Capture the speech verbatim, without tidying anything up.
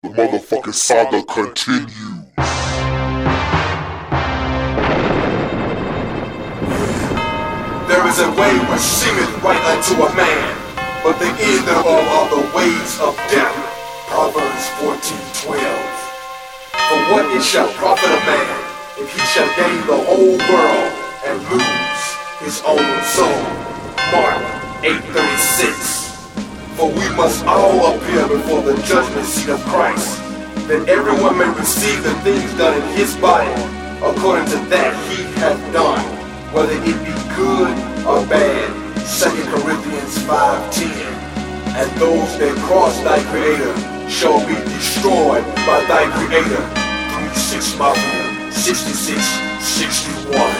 The motherfucking saga continues. There is a way which seemeth right unto a man, but the end thereof are the ways of death. Proverbs fourteen twelve. For what it shall profit a man, if he shall gain the whole world and lose his own soul? Mark eight thirty-six. For we must all appear before the judgment seat of Christ, that everyone may receive the things done in his body, according to that he hath done, whether it be good or bad. Second Corinthians five ten. And those that cross thy Creator shall be destroyed by thy Creator. three six Mafia sixty-six sixty-one.